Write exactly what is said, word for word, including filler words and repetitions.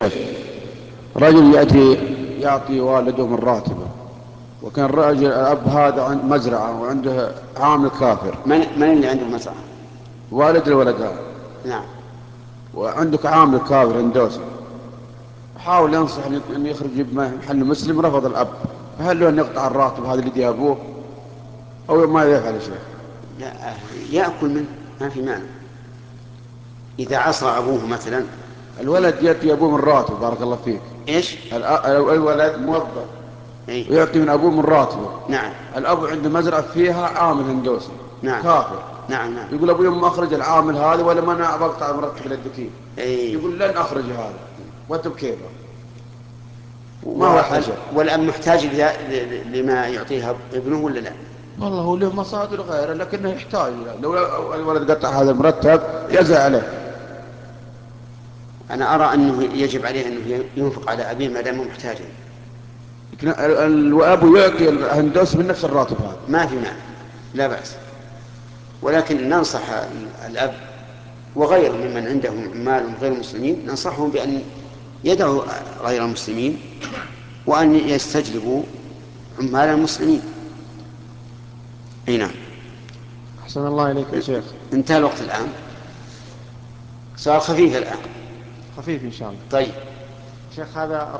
رجل يأتي يعطي والده من راتبه، وكان الرجل الأب هذا عند مزرعة وعنده عامل كافر. من, من اللي عنده مزرعة؟ والد الولد هذا. نعم. وعندك عامل كافر هندوسي، حاول ينصح أن يخرج محل مسلم، رفض الأب، فهل له أن يقطع الراتب هذا اللي يديه أبوه أو ما يفعل يا شيخ؟ لا، يأكل منه ما في مانع. إذا عصى أبوه مثلا. الولد يأتي أبوه من راتب، بارك الله فيك. إيش؟ الولد موظف إيه؟ ويعطي من أبوه من راتبه. نعم. الأب عنده مزرعة فيها عامل هندوسي. نعم. كافر. نعم. نعم. يقول أبوي يوم أخرج العامل هذا ولا ما أنا بقطع مرتب للدكين. إيه؟ يقول لن أخرج هذا وأنت بكيفه. ما هو وال... حاجة. والأب محتاج ل- لما يعطيها ابنه ولا لا؟ والله هو له مصادر غيره لكنه يحتاج، لو الولد قطع هذا المرتب يزعل عليه. أنا أرى أنه يجب عليه أنه ينفق على أبيه ما دام محتاجا. لكن الأب يعطي الهندوس من نفس الراتب هذا. ما في مانع، لا بأس. ولكن ننصح الأب وغيره ممن عندهم عمال غير مسلمين، ننصحهم بأن يدعوا غير المسلمين وأن يستجلبوا عمال المسلمين. أي نعم. أحسن الله إليك يا شيخ. انتهى الوقت الآن، سؤال خفيف الآن. خفيف إن شاء الله. طيب. شيخ، هذا